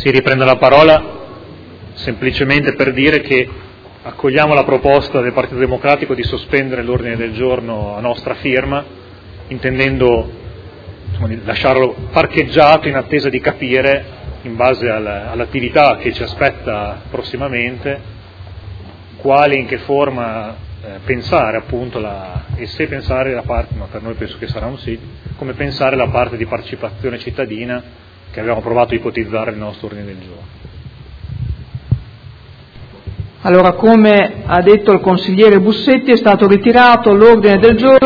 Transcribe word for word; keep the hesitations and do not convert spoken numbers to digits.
Si riprende la parola semplicemente per dire che accogliamo la proposta del Partito Democratico di sospendere l'ordine del giorno a nostra firma, intendendo insomma, di lasciarlo parcheggiato in attesa di capire, in base all'attività che ci aspetta prossimamente, quale e in che forma eh, pensare appunto la, e se pensare la parte, ma per noi penso che sarà un sì, come pensare la parte di partecipazione cittadina che abbiamo provato a ipotizzare nel nostro ordine del giorno. Allora, come ha detto il consigliere Bussetti, è stato ritirato l'ordine del giorno.